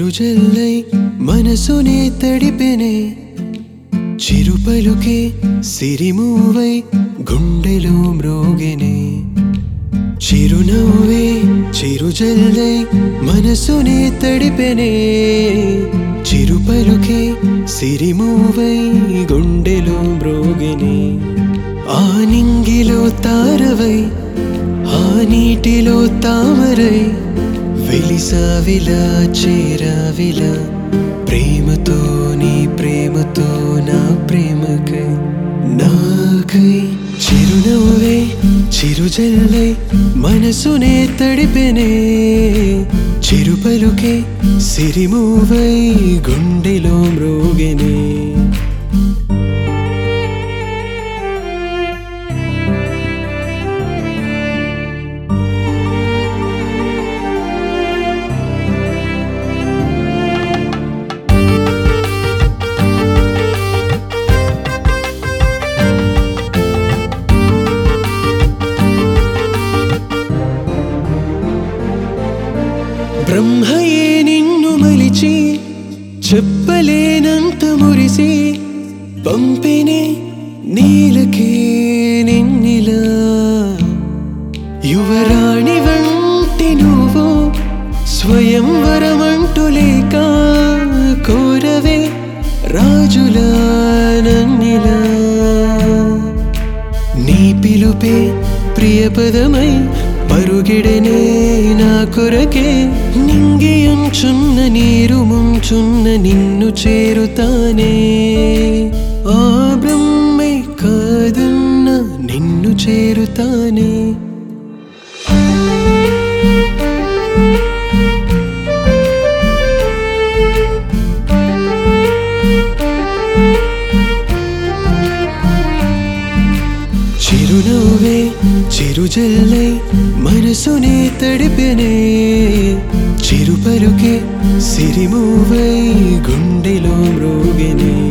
చిరుజల్లై మనసునే తడిపెనే చిరుపలుకే సిరిమూవై గుండెలో మ్రోగెనే చిరునవ్వే చిరుజల్లై మనసునే తడిపెనే చిరుపలుకే సిరిమూవై గుండెలో మ్రోగెనే ఆ నింగిలో తారవై ఆ నీటిలో తామరై వెలిసావిలా చేరావిలా ప్రేమతో నీ ప్రేమతో నా ప్రేమకై నాకై చిరునవ్వే చిరుజల్లై మనసునే తడిపెనే చిరుపలుకే సిరిమూవై గుండెలో మ్రోగెనే బ్రహ్మయే నిన్ను మలిచి చెప్పలేనంత మురిసి పంపినే నీలకే నిన్నిలా యువరాణి వంటి నువ్వు స్వయంవరమంటూ లేక కోరవే రాజులా నన్నిలా నీ పిలుపే ప్రియపదమై పరుగిడనే నా కొరకే నింగియుంచున్న నీరు ముంచున్న నిన్ను చేరుతానే ఆ బ్రహ్మే కాదన్న నిన్ను చేరుతానే చిరునవ్వే చిరుజల్లై మనసునే తడిపెనే చిరుపలుకే సిరిమూవై గుండెలో మ్రోగెనే